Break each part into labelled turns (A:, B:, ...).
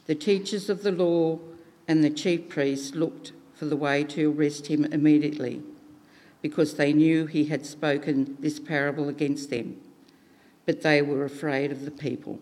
A: The teachers of the law and the chief priests looked for the way to arrest him immediately, because they knew he had spoken this parable against them, but they were afraid of the people.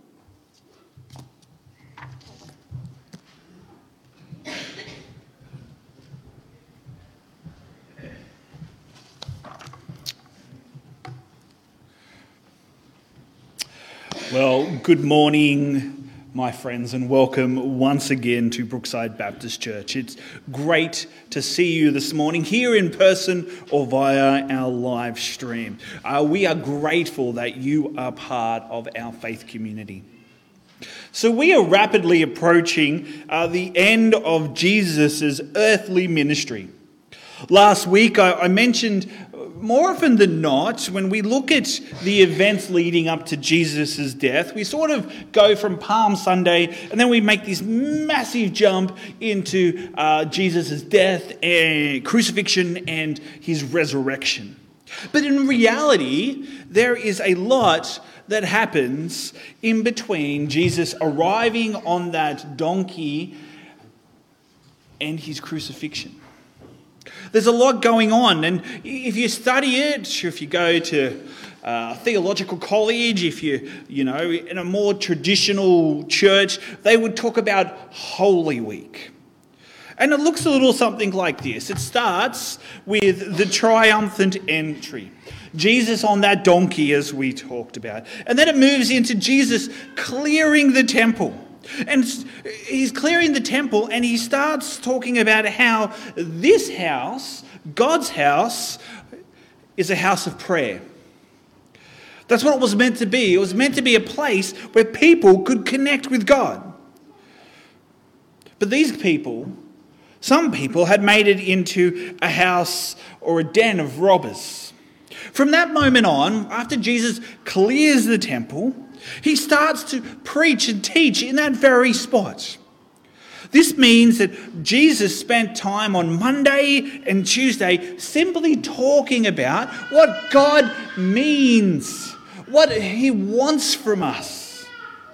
B: Well, good morning, my friends, and welcome once again to Brookside Baptist Church. It's great to see you this morning, here in person or via our live stream. We are grateful that you are part of our faith community. So we are rapidly approaching the end of Jesus' earthly ministry. Last week I mentioned, more often than not, when we look at the events leading up to Jesus' death, we sort of go from Palm Sunday and then we make this massive jump into Jesus' death and crucifixion and his resurrection. But in reality, there is a lot that happens in between Jesus arriving on that donkey and his crucifixion. There's a lot going on, and if you study it, if you go to theological college, if you in a more traditional church, they would talk about Holy Week. And it looks a little something like this. It starts with the triumphant entry. Jesus on that donkey, as we talked about. And then it moves into Jesus clearing the temple. And he's clearing the temple and he starts talking about how this house, God's house, is a house of prayer. That's what it was meant to be. It was meant to be a place where people could connect with God. But these people, some people, had made it into a house or a den of robbers. From that moment on, after Jesus clears the temple, he starts to preach and teach in that very spot. This means that Jesus spent time on Monday and Tuesday simply talking about what God means, what he wants from us.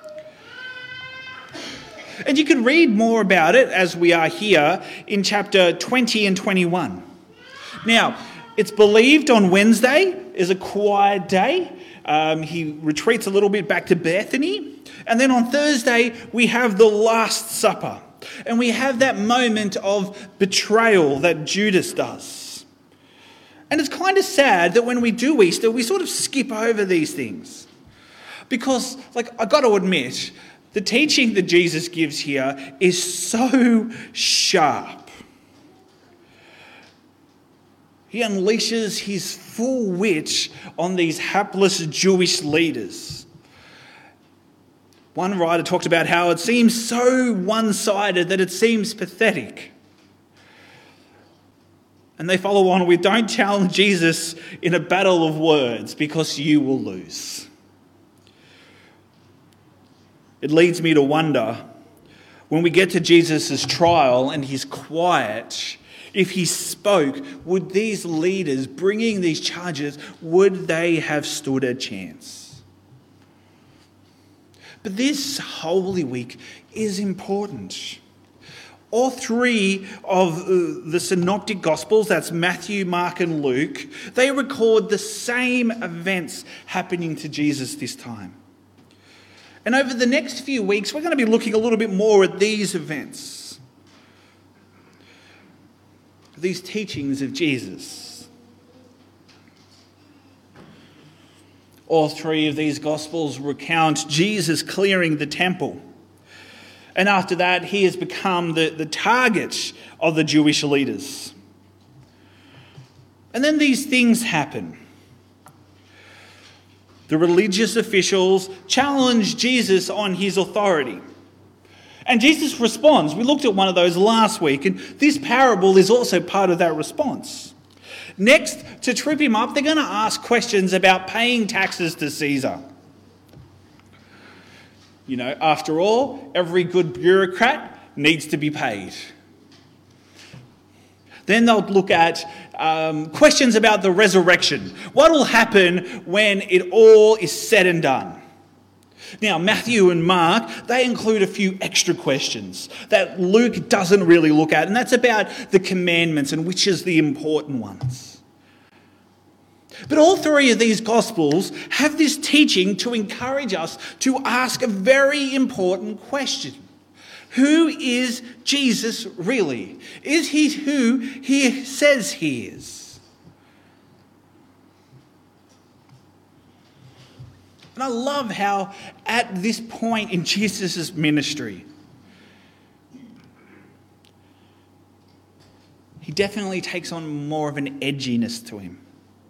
B: And you can read more about it as we are here in chapter 20 and 21. Now, it's believed on Wednesday is a quiet day. He retreats a little bit back to Bethany. And then on Thursday, we have the Last Supper. And we have that moment of betrayal that Judas does. And it's kind of sad that when we do Easter, we sort of skip over these things. Because, I got to admit, the teaching that Jesus gives here is so sharp. He unleashes his full wit on these hapless Jewish leaders. One writer talked about how it seems so one-sided that it seems pathetic. And they follow on with, don't challenge Jesus in a battle of words because you will lose. It leads me to wonder, when we get to Jesus' trial and he's quiet, if he spoke, would these leaders bringing these charges, would they have stood a chance? But this Holy Week is important. All three of the synoptic Gospels, that's Matthew, Mark and Luke, they record the same events happening to Jesus this time. And over the next few weeks, we're going to be looking a little bit more at these events. These teachings of Jesus. All three of these Gospels recount Jesus clearing the temple. And after that, he has become the target of the Jewish leaders. And then these things happen. The religious officials challenge Jesus on his authority. And Jesus responds. We looked at one of those last week, and this parable is also part of that response. Next, to trip him up, they're going to ask questions about paying taxes to Caesar. After all, every good bureaucrat needs to be paid. Then they'll look at questions about the resurrection. What will happen when it all is said and done? Now, Matthew and Mark, they include a few extra questions that Luke doesn't really look at, and that's about the commandments and which is the important ones. But all three of these Gospels have this teaching to encourage us to ask a very important question. Who is Jesus really? Is he who he says he is? And I love how at this point in Jesus' ministry, he definitely takes on more of an edginess to him.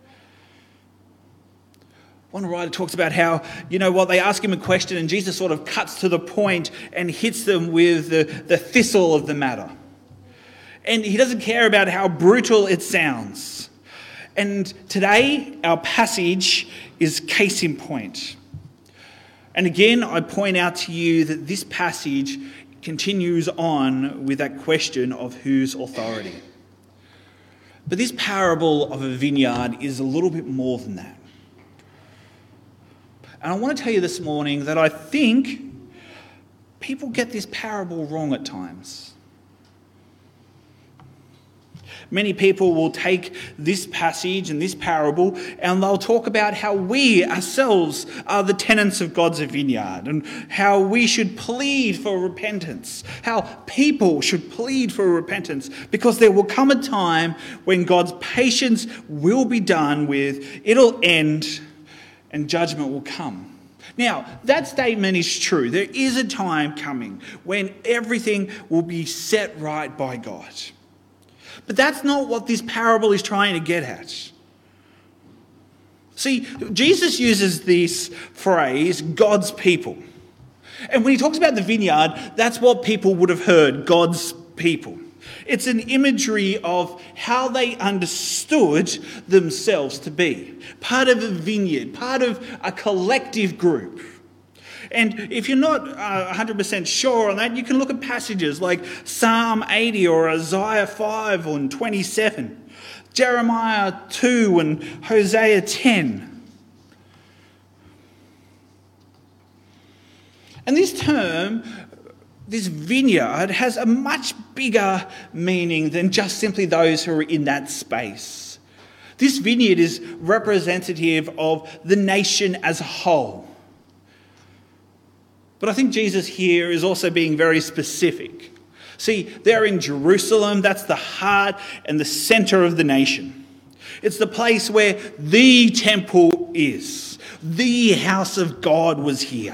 B: One writer talks about how, they ask him a question and Jesus sort of cuts to the point and hits them with the thistle of the matter. And he doesn't care about how brutal it sounds. And today, our passage is case in point. And again, I point out to you that this passage continues on with that question of whose authority. But this parable of a vineyard is a little bit more than that. And I want to tell you this morning that I think people get this parable wrong at times. Many people will take this passage and this parable and they'll talk about how we ourselves are the tenants of God's vineyard and how we should plead for repentance, how people should plead for repentance, because there will come a time when God's patience will be done with, it'll end, and judgment will come. Now, that statement is true. There is a time coming when everything will be set right by God. But that's not what this parable is trying to get at. See, Jesus uses this phrase, God's people. And when he talks about the vineyard, that's what people would have heard, God's people. It's an imagery of how they understood themselves to be. Part of a vineyard, part of a collective group. And if you're not 100% sure on that, you can look at passages like Psalm 80 or Isaiah 5 and 27, Jeremiah 2 and Hosea 10. And this term, this vineyard, has a much bigger meaning than just simply those who are in that space. This vineyard is representative of the nation as a whole. But I think Jesus here is also being very specific. See, they're in Jerusalem. That's the heart and the centre of the nation. It's the place where the temple is. The house of God was here.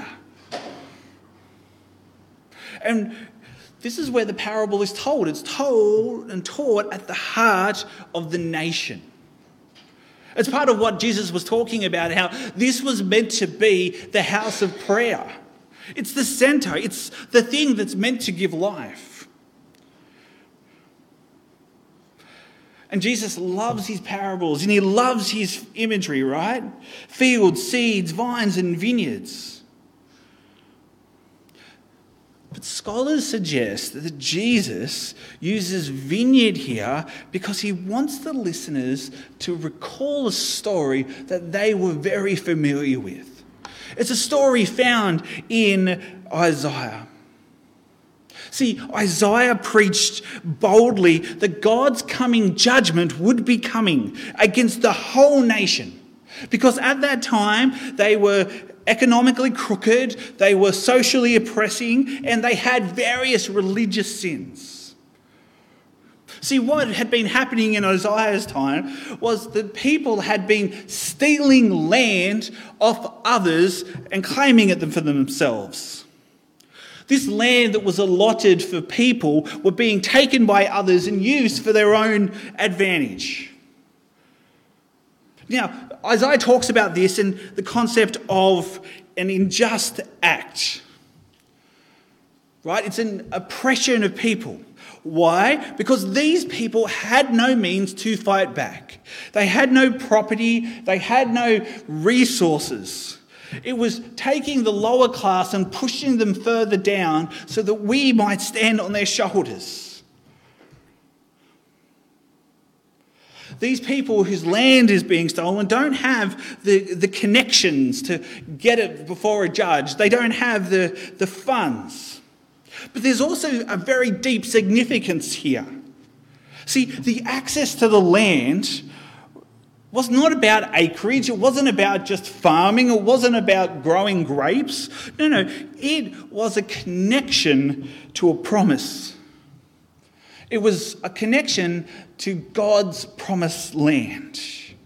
B: And this is where the parable is told. It's told and taught at the heart of the nation. It's part of what Jesus was talking about, how this was meant to be the house of prayer. It's the centre. It's the thing that's meant to give life. And Jesus loves his parables and he loves his imagery, right? Fields, seeds, vines and vineyards. But scholars suggest that Jesus uses vineyard here because he wants the listeners to recall a story that they were very familiar with. It's a story found in Isaiah. See, Isaiah preached boldly that God's coming judgment would be coming against the whole nation. Because at that time, they were economically crooked, they were socially oppressing, and they had various religious sins. See, what had been happening in Isaiah's time was that people had been stealing land off others and claiming it for themselves. This land that was allotted for people were being taken by others and used for their own advantage. Now, Isaiah talks about this in the concept of an unjust act. Right? It's an oppression of people. Why? Because these people had no means to fight back. They had no property. They had no resources. It was taking the lower class and pushing them further down so that we might stand on their shoulders. These people whose land is being stolen don't have the connections to get it before a judge. They don't have the funds. But there's also a very deep significance here. See, the access to the land was not about acreage. It wasn't about just farming. It wasn't about growing grapes. No. It was a connection to a promise. It was a connection to God's promised land.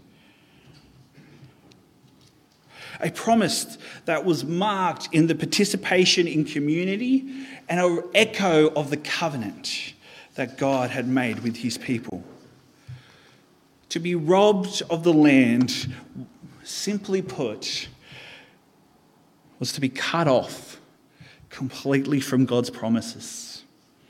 B: A promise that was marked in the participation in community and an echo of the covenant that God had made with his people. To be robbed of the land, simply put, was to be cut off completely from God's promises.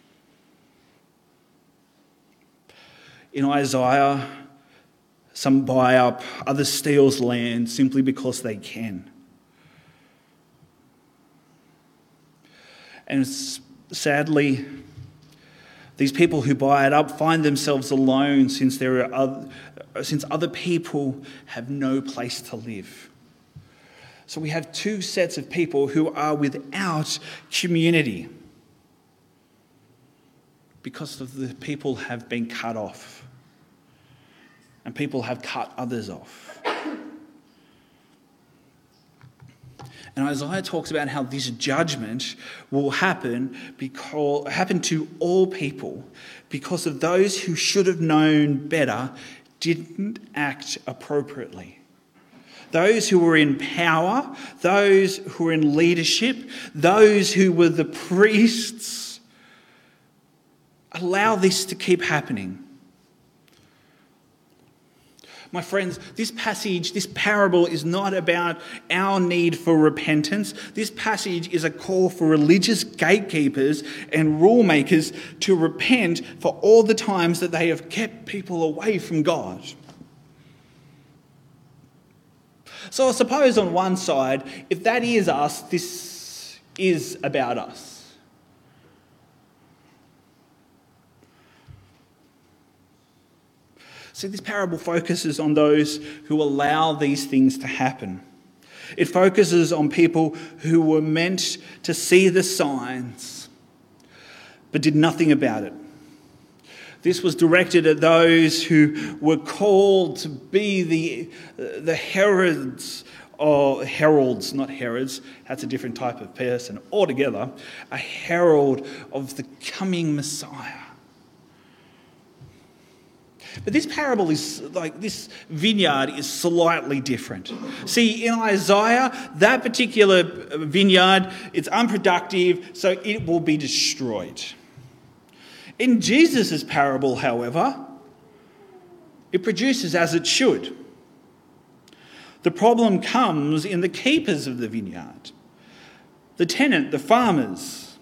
B: In Isaiah, some buy up, others steals land simply because they can. And sadly, these people who buy it up find themselves alone since other people have no place to live. So we have two sets of people who are without community because of the people have been cut off. And people have cut others off. And Isaiah talks about how this judgment will happen to all people because of those who should have known better didn't act appropriately. Those who were in power, those who were in leadership, those who were the priests, allow this to keep happening. My friends, this passage, this parable is not about our need for repentance. This passage is a call for religious gatekeepers and rule makers to repent for all the times that they have kept people away from God. So I suppose on one side, if that is us, this is about us. See, this parable focuses on those who allow these things to happen. It focuses on people who were meant to see the signs, but did nothing about it. This was directed at those who were called to be the heralds, or heralds, not Herods, that's a different type of person altogether, a herald of the coming Messiah. But this parable is this vineyard is slightly different. See, in Isaiah, that particular vineyard, it's unproductive, so it will be destroyed. In Jesus' parable, however, it produces as it should. The problem comes in the keepers of the vineyard, the tenant, the farmers,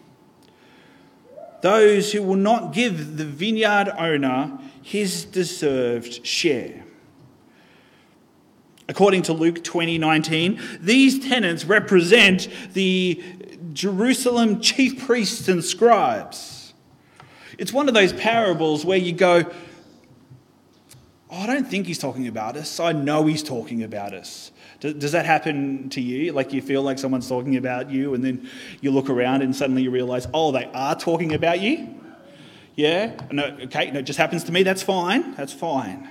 B: those who will not give the vineyard owner his deserved share. According to Luke 20:19, these tenants represent the Jerusalem chief priests and scribes. It's one of those parables where you go, I don't think he's talking about us. I know he's talking about us. Does that happen to you? Like you feel like someone's talking about you and then you look around and suddenly you realise, oh, they are talking about you? Yeah? No, okay, no, it just happens to me. That's fine. That's fine.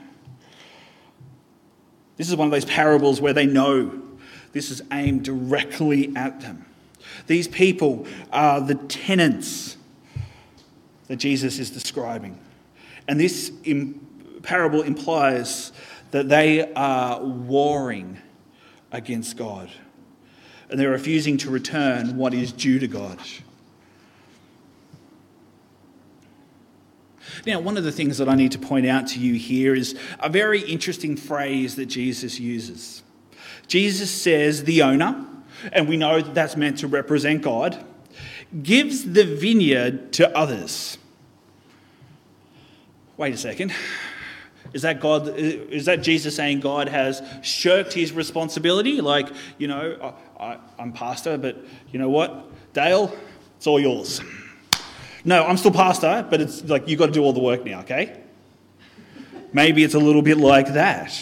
B: This is one of those parables where they know this is aimed directly at them. These people are the tenants that Jesus is describing. And this parable implies that they are warring against God. And they're refusing to return what is due to God. Now, one of the things that I need to point out to you here is a very interesting phrase that Jesus uses. Jesus says the owner, and we know that that's meant to represent God, gives the vineyard to others. Wait a second. Is that Jesus saying God has shirked his responsibility? Like, I'm pastor, but you know what? Dale, it's all yours. No, I'm still pastor, but it's like you've got to do all the work now, okay? Maybe it's a little bit like that.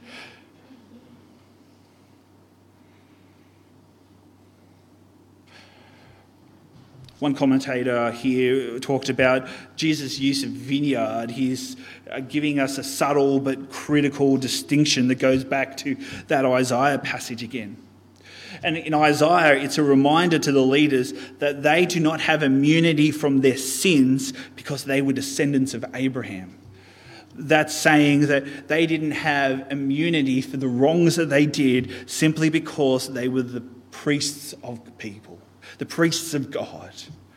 B: One commentator here talked about Jesus' use of vineyard. He's giving us a subtle but critical distinction that goes back to that Isaiah passage again. And in Isaiah, it's a reminder to the leaders that they do not have immunity from their sins because they were descendants of Abraham. That's saying that they didn't have immunity for the wrongs that they did simply because they were the priests of the people, the priests of God.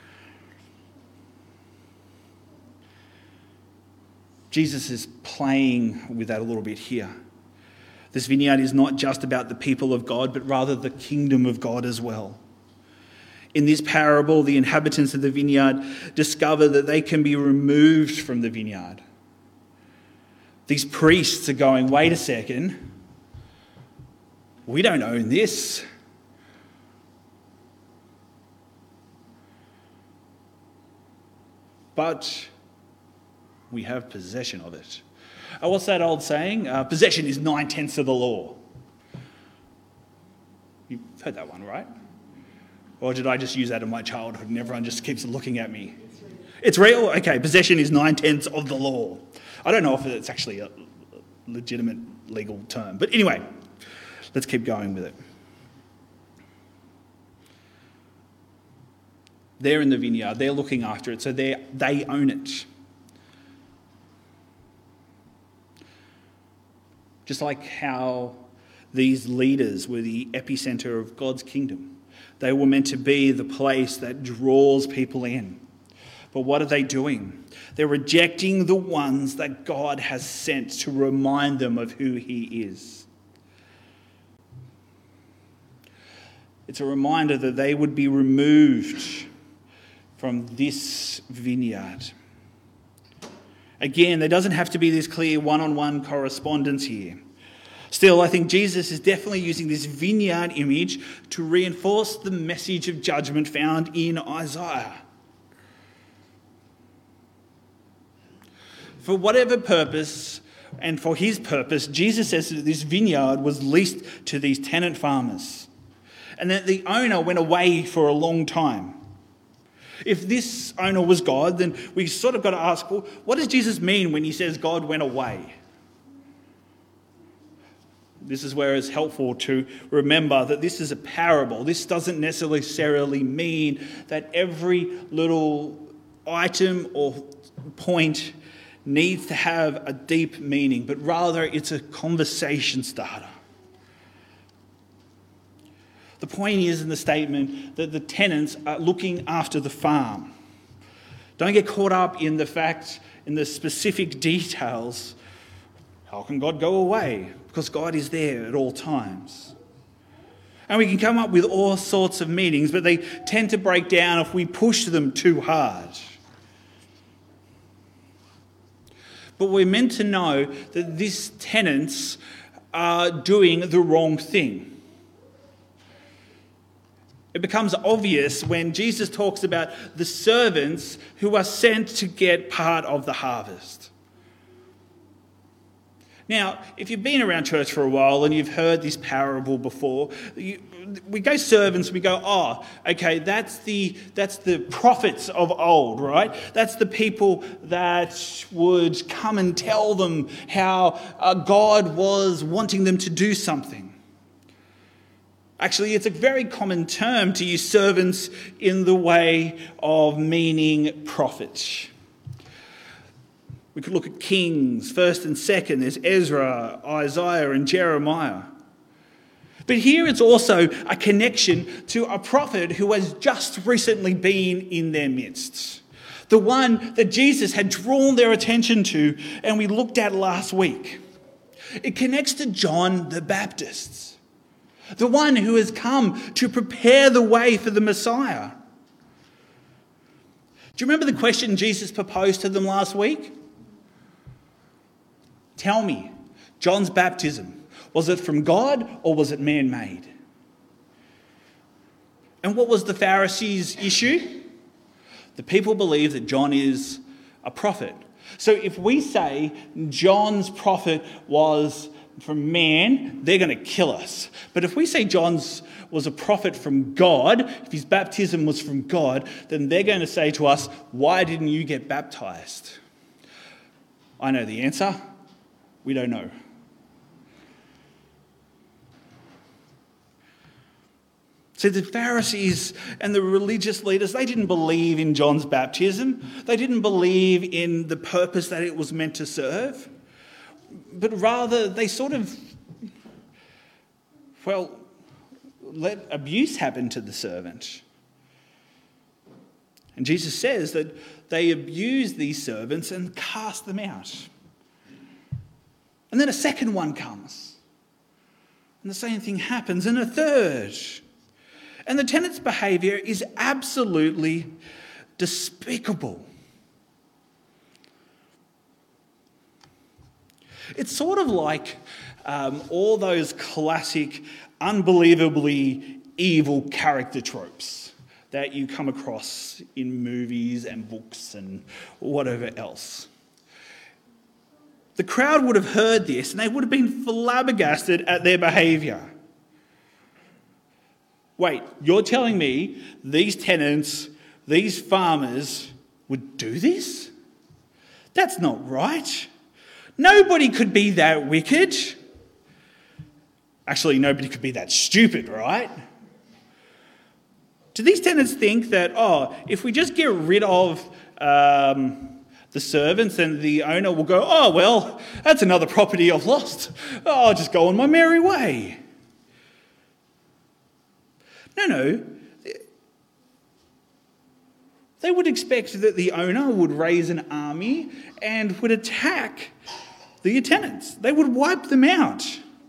B: Jesus is playing with that a little bit here. This vineyard is not just about the people of God, but rather the kingdom of God as well. In this parable, the inhabitants of the vineyard discover that they can be removed from the vineyard. These priests are going, wait a second, we don't own this. But we have possession of it. What's that old saying? Possession is 9/10 of the law. You've heard that one, right? Or did I just use that in my childhood and everyone just keeps looking at me? It's real? Okay, possession is 9/10 of the law. I don't know if it's actually a legitimate legal term. But anyway, let's keep going with it. They're in the vineyard. They're looking after it. So they own it. Just like how these leaders were the epicenter of God's kingdom. They were meant to be the place that draws people in. But what are they doing? They're rejecting the ones that God has sent to remind them of who he is. It's a reminder that they would be removed from this vineyard. Again, there doesn't have to be this clear one-on-one correspondence here. Still, I think Jesus is definitely using this vineyard image to reinforce the message of judgment found in Isaiah. For whatever purpose, and for his purpose, Jesus says that this vineyard was leased to these tenant farmers, and that the owner went away for a long time. If this owner was God, then we sort of got to ask, well, what does Jesus mean when he says God went away? This is where it's helpful to remember that this is a parable. This doesn't necessarily mean that every little item or point needs to have a deep meaning, but rather it's a conversation starter. The point is in the statement that the tenants are looking after the farm. Don't get caught up in the specific details. How can God go away? Because God is there at all times. And we can come up with all sorts of meanings, but they tend to break down if we push them too hard. But we're meant to know that these tenants are doing the wrong thing. It becomes obvious when Jesus talks about the servants who are sent to get part of the harvest. Now, if you've been around church for a while and you've heard this parable before, we go servants, we go, oh, okay, that's the prophets of old, right? That's the people that would come and tell them how God was wanting them to do something. Actually, it's a very common term to use servants in the way of meaning prophets. We could look at Kings, 1st and 2nd. There's Ezra, Isaiah, and Jeremiah. But here it's also a connection to a prophet who has just recently been in their midst. The one that Jesus had drawn their attention to and we looked at last week. It connects to John the Baptist. The one who has come to prepare the way for the Messiah. Do you remember the question Jesus proposed to them last week? Tell me, John's baptism, was it from God or was it man-made? And what was the Pharisees' issue? The people believe that John is a prophet. So if we say John's prophet was from man, they're going to kill us. But if we say John's was a prophet from God, if his baptism was from God, then they're going to say to us, why didn't you get baptized? I know the answer. We don't know. So the Pharisees and the religious leaders, they didn't believe in John's baptism. They didn't believe in the purpose that it was meant to serve. But rather, they sort of, let abuse happen to the servant. And Jesus says that they abused these servants and cast them out. And then a second one comes. And the same thing happens, and a third. And the tenant's behaviour is absolutely despicable. It's sort of like all those classic, unbelievably evil character tropes that you come across in movies and books and whatever else. The crowd would have heard this and they would have been flabbergasted at their behaviour. Wait, you're telling me these tenants, these farmers would do this? That's not right. Nobody could be that wicked. Actually, nobody could be that stupid, right? Do these tenants think that, if we just get rid of the servants, then the owner will go, oh, well, that's another property I've lost. I'll just go on my merry way. No. They would expect that the owner would raise an army and would attack the tenants. They would wipe them out.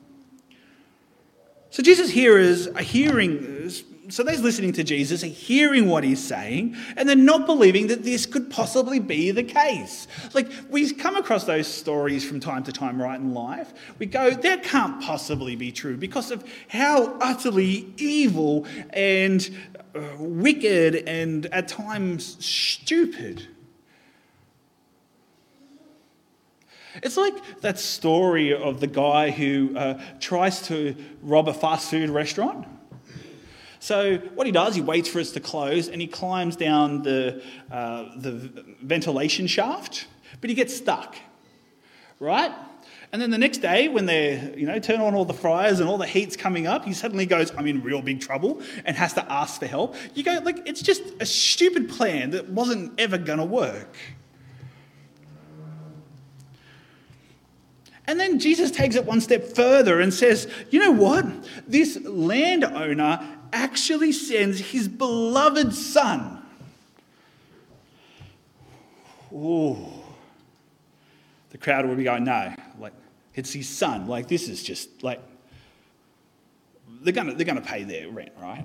B: So Jesus' hearers are hearing, so those listening to Jesus are hearing what he's saying, and they're not believing that this could possibly be the case. Like, we come across those stories from time to time, right, in life. We go, that can't possibly be true because of how utterly evil and wicked and at times stupid. It's like that story of the guy who tries to rob a fast food restaurant. So what he does, he waits for it to close and he climbs down the ventilation shaft, but he gets stuck, right? And then the next day when they turn on all the fryers and all the heat's coming up, he suddenly goes, I'm in real big trouble, and has to ask for help. You go, it's just a stupid plan that wasn't ever going to work. And then Jesus takes it one step further and says, you know what? This landowner actually sends his beloved son. Ooh. The crowd would be going, no, it's his son. This is just they're gonna pay their rent, right?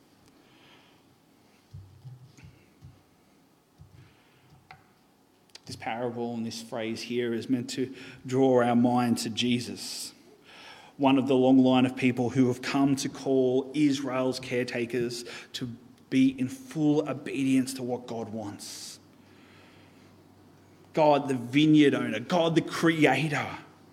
B: This parable and this phrase here is meant to draw our mind to Jesus, one of the long line of people who have come to call Israel's caretakers to be in full obedience to what God wants. God, the vineyard owner, God, the creator.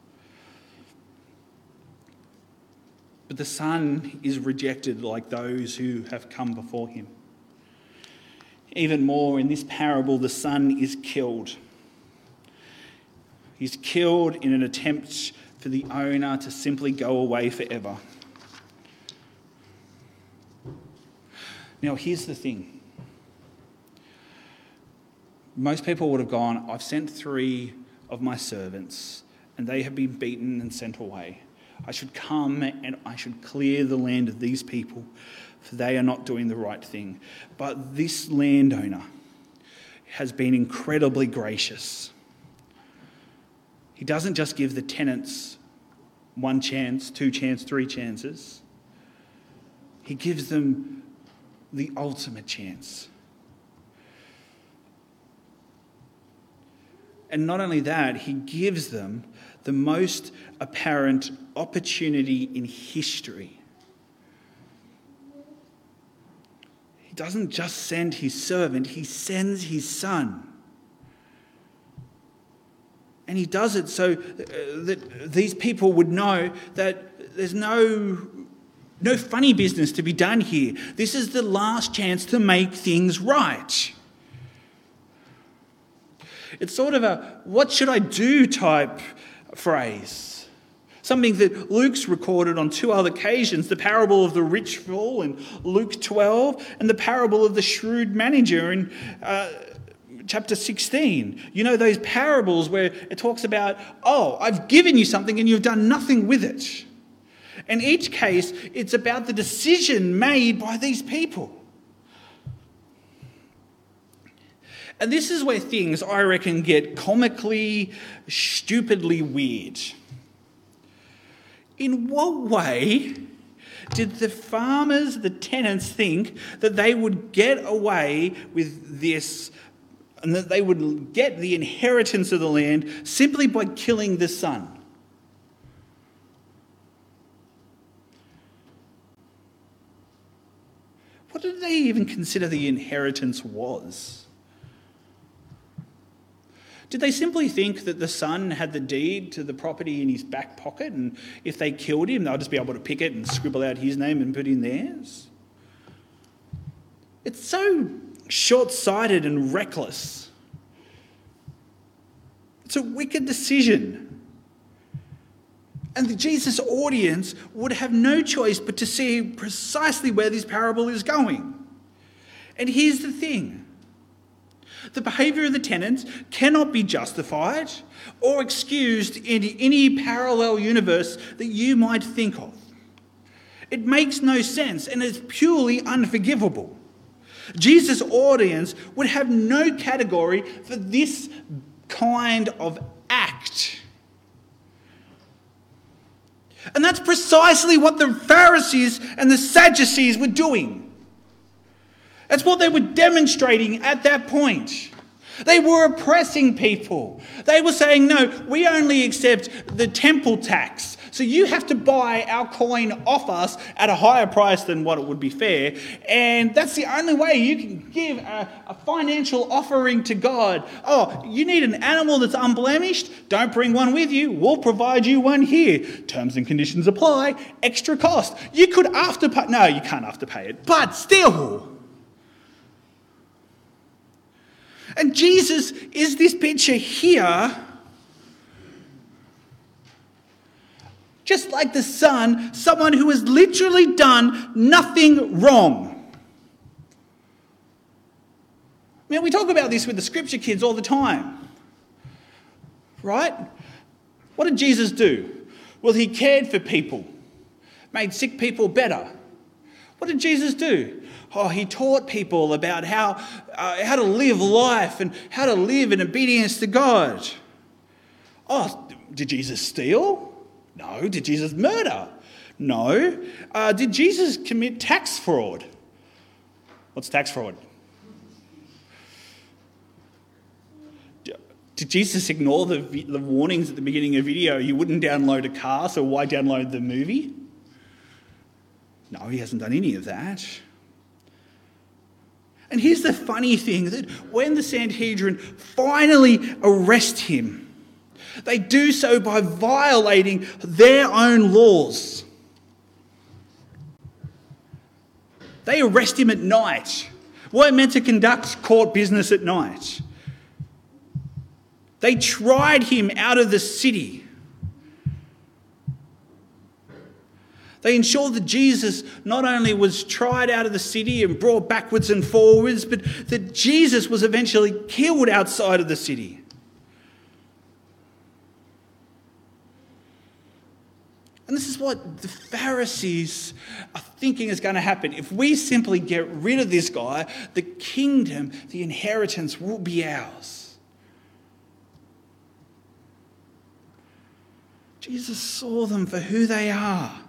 B: But the son is rejected like those who have come before him. Even more, in this parable, the son is killed. He's killed in an attempt for the owner to simply go away forever. Now, here's the thing. Most people would have gone, I've sent 3 of my servants and they have been beaten and sent away. I should come and I should clear the land of these people, for they are not doing the right thing. But this landowner has been incredibly gracious. He doesn't just give the tenants 1 chance, 2 chances, 3 chances. He gives them the ultimate chance. And not only that, he gives them the most apparent opportunity in history. He doesn't just send his servant, he sends his son. And he does it so that these people would know that there's no funny business to be done here. This is the last chance to make things right. It's sort of a what should I do type phrase. Something that Luke's recorded on 2 other occasions, the parable of the rich fool in Luke 12 and the parable of the shrewd manager in chapter 16. You know, those parables where it talks about, I've given you something and you've done nothing with it. In each case, it's about the decision made by these people. And this is where things, I reckon, get comically, stupidly weird. In what way did the farmers, the tenants, think that they would get away with this and that they would get the inheritance of the land simply by killing the son? What did they even consider the inheritance was? Did they simply think that the son had the deed to the property in his back pocket, and if they killed him, they'll just be able to pick it and scribble out his name and put in theirs? It's so short-sighted and reckless. It's a wicked decision. And the Jesus audience would have no choice but to see precisely where this parable is going. And here's the thing. The behaviour of the tenants cannot be justified or excused in any parallel universe that you might think of. It makes no sense and is purely unforgivable. Jesus' audience would have no category for this kind of act. And that's precisely what the Pharisees and the Sadducees were doing. That's what they were demonstrating at that point. They were oppressing people. They were saying, no, we only accept the temple tax. So you have to buy our coin off us at a higher price than what it would be fair. And that's the only way you can give a financial offering to God. Oh, you need an animal that's unblemished? Don't bring one with you. We'll provide you one here. Terms and conditions apply. Extra cost. You could afterpay. No, you can't afterpay it. But still. And Jesus is this picture here. Just like the son, someone who has literally done nothing wrong. Now, we talk about this with the scripture kids all the time. Right? What did Jesus do? Well, he cared for people, made sick people better. What did Jesus do? Oh, he taught people about how to live life and how to live in obedience to God. Oh, did Jesus steal? No. Did Jesus murder? No. Did Jesus commit tax fraud? What's tax fraud? Did Jesus ignore the warnings at the beginning of the video? You wouldn't download a car, so why download the movie? No, he hasn't done any of that. And here's the funny thing, that when the Sanhedrin finally arrest him, they do so by violating their own laws. They arrest him at night. We're meant to conduct court business at night. They tried him out of the city. They ensured that Jesus not only was tried out of the city and brought backwards and forwards, but that Jesus was eventually killed outside of the city. And this is what the Pharisees are thinking is going to happen. If we simply get rid of this guy, the kingdom, the inheritance will be ours. Jesus saw them for who they are.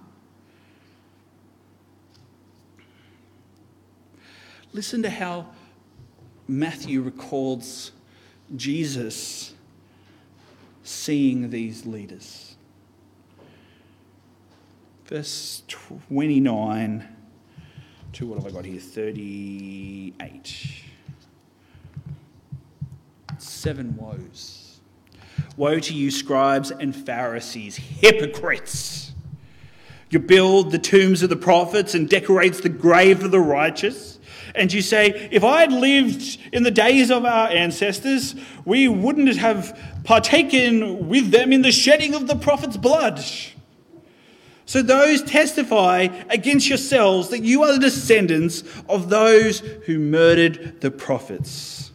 B: Listen to how Matthew records Jesus seeing these leaders. Verse 29 to, what have I got here, 38. 7 woes. Woe to you, scribes and Pharisees, hypocrites! You build the tombs of the prophets and decorate the grave of the righteous. And you say, if I had lived in the days of our ancestors, we wouldn't have partaken with them in the shedding of the prophets' blood. So those testify against yourselves that you are the descendants of those who murdered the prophets.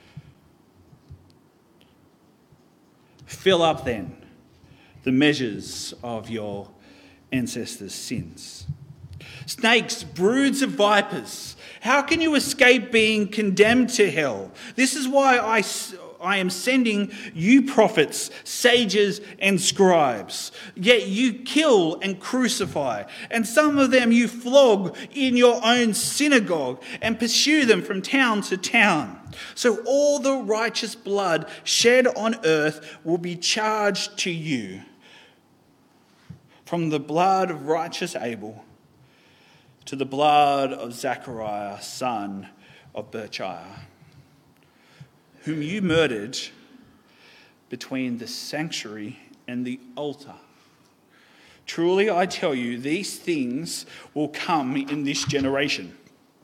B: Fill up then the measures of your ancestors' sins. Snakes, broods of vipers, how can you escape being condemned to hell? This is why I am sending you prophets, sages and scribes. Yet you kill and crucify, and some of them you flog in your own synagogue and pursue them from town to town. So all the righteous blood shed on earth will be charged to you, from the blood of righteous Abel to the blood of Zechariah, son of Berechiah, whom you murdered between the sanctuary and the altar. Truly, I tell you, these things will come in this generation.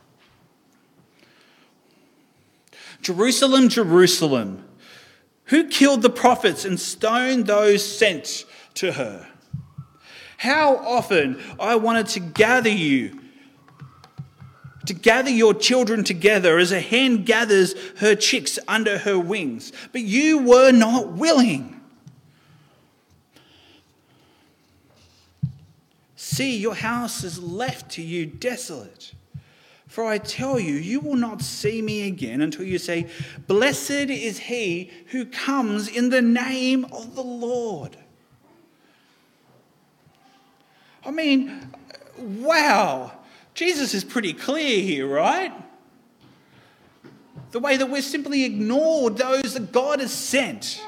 B: Jerusalem, Jerusalem, who killed the prophets and stoned those sent to her? How often I wanted to gather your children together as a hen gathers her chicks under her wings, but you were not willing. See, your house is left to you desolate. For I tell you, you will not see me again until you say, blessed is he who comes in the name of the Lord. I mean, wow. Jesus is pretty clear here, right? The way that we've simply ignored those that God has sent.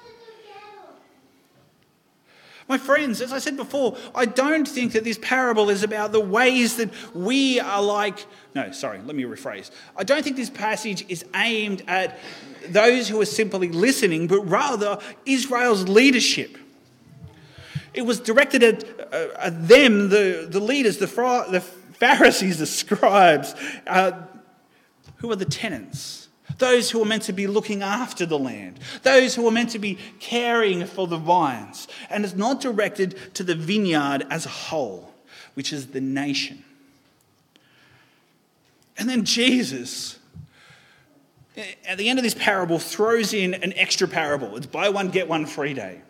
B: My friends, as I said before, I don't think that this parable is about the ways that we are like... No, sorry, let me rephrase. I don't think this passage is aimed at those who are simply listening, but rather Israel's leadership. It was directed at them, the leaders, the Pharisees, the scribes, who are the tenants, those who are meant to be looking after the land, those who are meant to be caring for the vines. And it's not directed to the vineyard as a whole, which is the nation. And then Jesus, at the end of this parable, throws in an extra parable. It's buy one, get one free day.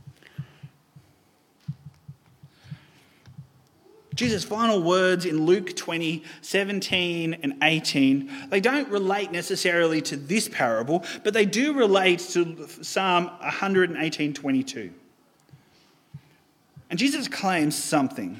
B: Jesus' final words in Luke 20, 17 and 18, they don't relate necessarily to this parable, but they do relate to Psalm 118, 22. And Jesus claims something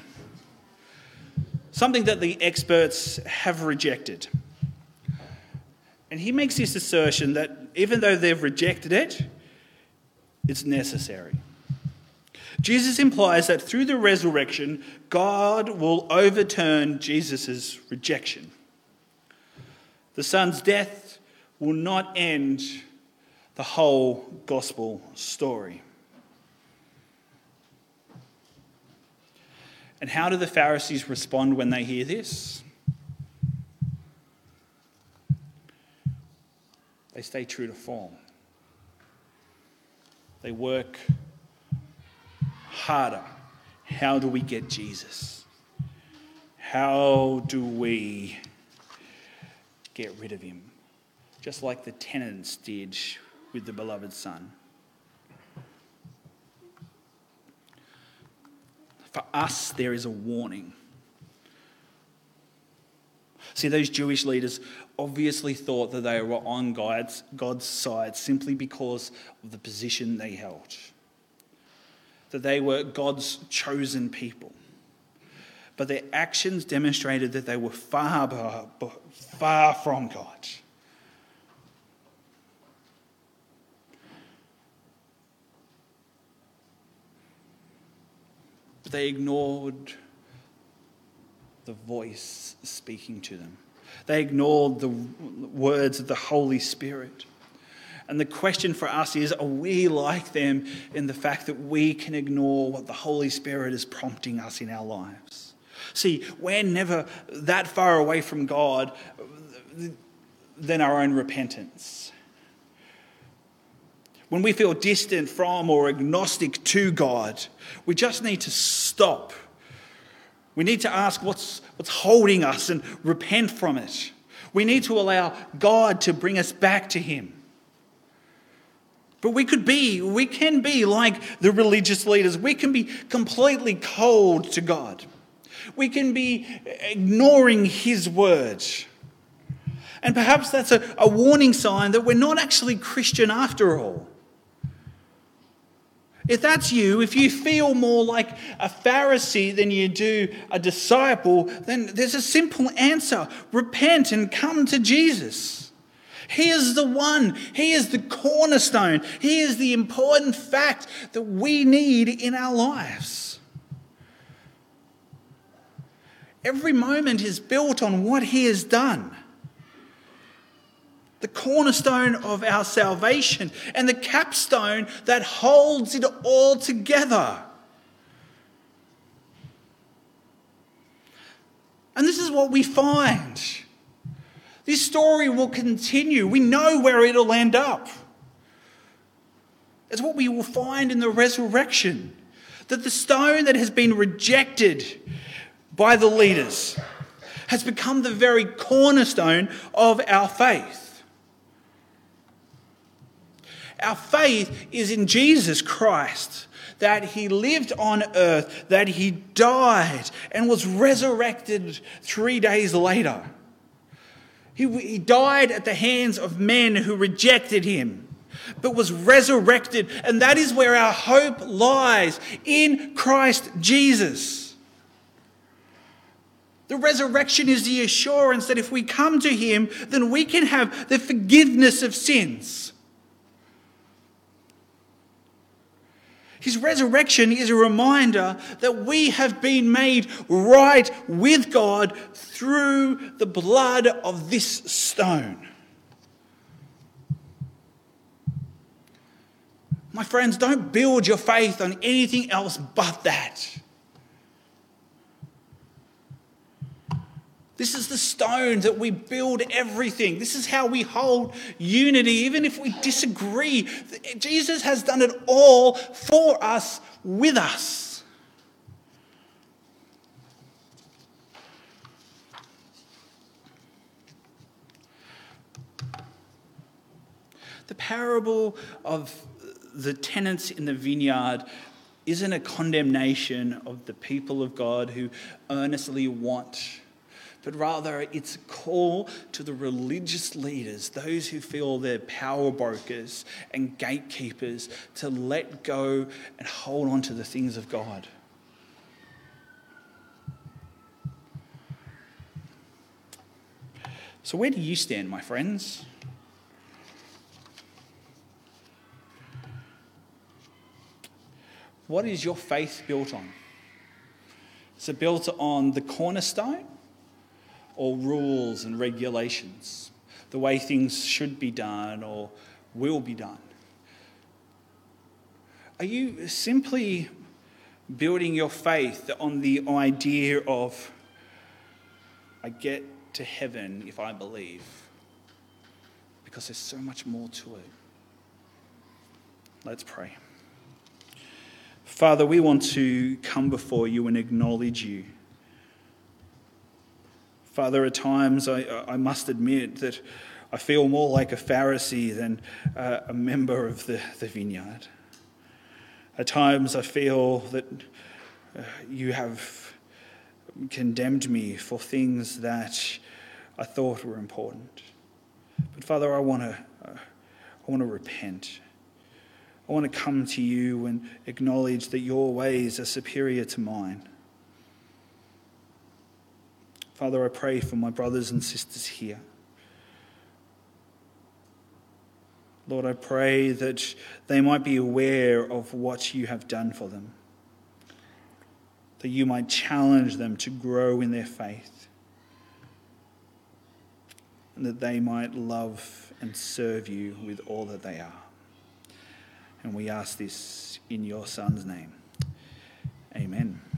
B: that the experts have rejected. And he makes this assertion that even though they've rejected it, it's necessary. Jesus implies that through the resurrection, God will overturn Jesus' rejection. The Son's death will not end the whole gospel story. And how do the Pharisees respond when they hear this? They stay true to form. They work harder. How do we get Jesus? How do we get rid of him? Just like the tenants did with the beloved Son. For us, there is a warning. See, those Jewish leaders obviously thought that they were on God's side simply because of the position they held. That they were God's chosen people. But their actions demonstrated that they were far from God. But they ignored the voice speaking to them. They ignored the words of the Holy Spirit. And the question for us is, are we like them in the fact that we can ignore what the Holy Spirit is prompting us in our lives? See, we're never that far away from God than our own repentance. When we feel distant from or agnostic to God, we just need to stop. We need to ask what's holding us and repent from it. We need to allow God to bring us back to him. But we can be like the religious leaders. We can be completely cold to God. We can be ignoring his word. And perhaps that's a warning sign that we're not actually Christian after all. If that's you, if you feel more like a Pharisee than you do a disciple, then there's a simple answer. Repent and come to Jesus. He is the one. He is the cornerstone. He is the important fact that we need in our lives. Every moment is built on what he has done. The cornerstone of our salvation and the capstone that holds it all together. And this is what we find. This story will continue. We know where it'll end up. It's what we will find in the resurrection. That the stone that has been rejected by the leaders has become the very cornerstone of our faith. Our faith is in Jesus Christ, that he lived on earth, that he died and was resurrected 3 days later. He died at the hands of men who rejected him, but was resurrected, and that is where our hope lies, in Christ Jesus. The resurrection is the assurance that if we come to him, then we can have the forgiveness of sins. His resurrection is a reminder that we have been made right with God through the blood of this stone. My friends, don't build your faith on anything else but that. This is the stone that we build everything. This is how we hold unity, even if we disagree. Jesus has done it all for us, with us. The parable of the tenants in the vineyard isn't a condemnation of the people of God who earnestly want, but rather it's a call to the religious leaders, those who feel they're power brokers and gatekeepers, to let go and hold on to the things of God. So where do you stand, my friends? What is your faith built on? Is it built on the cornerstone, or rules and regulations, the way things should be done or will be done? Are you simply building your faith on the idea of, I get to heaven if I believe? Because there's so much more to it. Let's pray. Father, we want to come before you and acknowledge you. Father, at times I must admit that I feel more like a Pharisee than a member of the vineyard. At times I feel that you have condemned me for things that I thought were important. But Father, I want to repent. I want to come to you and acknowledge that your ways are superior to mine. Father, I pray for my brothers and sisters here. Lord, I pray that they might be aware of what you have done for them, that you might challenge them to grow in their faith, and that they might love and serve you with all that they are. And we ask this in your Son's name. Amen.